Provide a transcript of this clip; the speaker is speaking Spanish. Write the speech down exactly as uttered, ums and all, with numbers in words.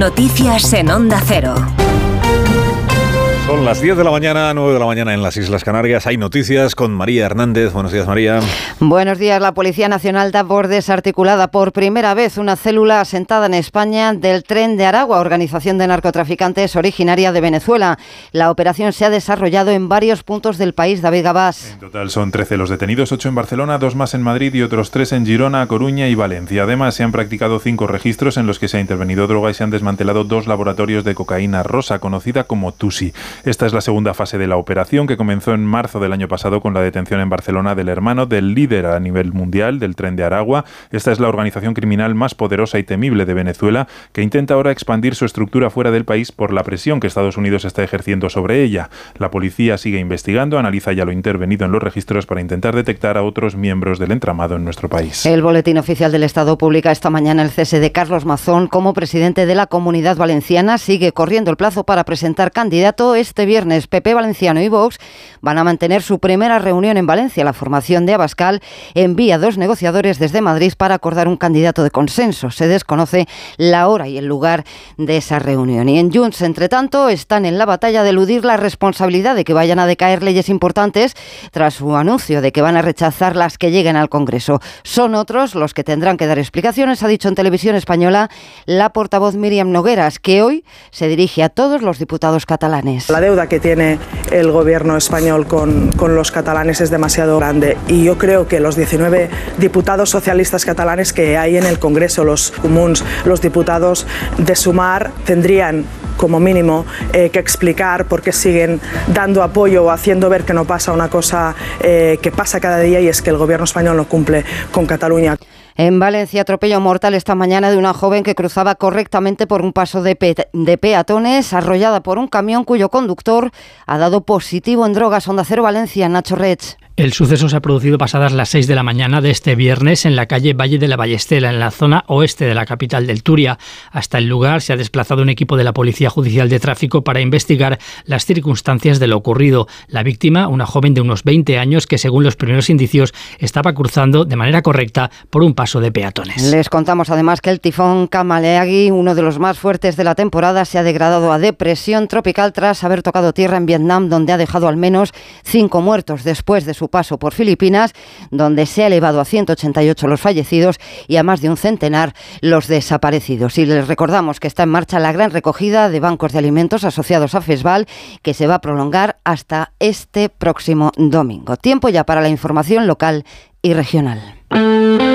Noticias en Onda Cero. Son las diez de la mañana, nueve de la mañana en las Islas Canarias. Hay noticias con María Hernández. Buenos días, María. Buenos días. La Policía Nacional da por desarticulada por primera vez una célula asentada en España del Tren de Aragua, organización de narcotraficantes originaria de Venezuela. La operación se ha desarrollado en varios puntos del país. David Gabás. En total son trece los detenidos, ocho en Barcelona, dos más en Madrid y otros tres en Girona, Coruña y Valencia. Además, se han practicado cinco registros en los que se ha intervenido droga y se han desmantelado dos laboratorios de cocaína rosa, conocida como Tusi. Esta es la segunda fase de la operación, que comenzó en marzo del año pasado con la detención en Barcelona del hermano del líder a nivel mundial del Tren de Aragua. Esta es la organización criminal más poderosa y temible de Venezuela, que intenta ahora expandir su estructura fuera del país por la presión que Estados Unidos está ejerciendo sobre ella. La policía sigue investigando, analiza ya lo intervenido en los registros para intentar detectar a otros miembros del entramado en nuestro país. El Boletín Oficial del Estado publica esta mañana el cese de Carlos Mazón como presidente de la Comunidad Valenciana. Sigue corriendo el plazo para presentar candidato. Este viernes, P P Valenciano y Vox van a mantener su primera reunión en Valencia. La formación de Abascal envía dos negociadores desde Madrid para acordar un candidato de consenso. Se desconoce la hora y el lugar de esa reunión. Y en Junts, entre tanto, están en la batalla de eludir la responsabilidad de que vayan a decaer leyes importantes tras su anuncio de que van a rechazar las que lleguen al Congreso. Son otros los que tendrán que dar explicaciones, ha dicho en Televisión Española la portavoz Míriam Nogueras, que hoy se dirige a todos los diputados catalanes. La deuda que tiene el gobierno español con, con los catalanes es demasiado grande y yo creo que los diecinueve diputados socialistas catalanes que hay en el Congreso, los comuns, los diputados de Sumar, tendrían como mínimo eh, que explicar por qué siguen dando apoyo o haciendo ver que no pasa una cosa eh, que pasa cada día, y es que el gobierno español no cumple con Cataluña. En Valencia, atropello mortal esta mañana de una joven que cruzaba correctamente por un paso de, pe- de peatones, arrollada por un camión cuyo conductor ha dado positivo en drogas. Onda Cero Valencia, Nacho Rech. El suceso se ha producido pasadas las seis de la mañana de este viernes en la calle Valle de la Ballestela, en la zona oeste de la capital del Turia. Hasta el lugar se ha desplazado un equipo de la Policía Judicial de Tráfico para investigar las circunstancias de lo ocurrido. La víctima, una joven de unos veinte años que, según los primeros indicios, estaba cruzando de manera correcta por un paso de peatones. Les contamos además que el tifón Kamaleagi, uno de los más fuertes de la temporada, se ha degradado a depresión tropical tras haber tocado tierra en Vietnam, donde ha dejado al menos cinco muertos después de su paso por Filipinas, donde se ha elevado a ciento ochenta y ocho los fallecidos y a más de un centenar los desaparecidos. Y les recordamos que está en marcha la gran recogida de bancos de alimentos asociados a FESVAL, que se va a prolongar hasta este próximo domingo. Tiempo ya para la información local y regional.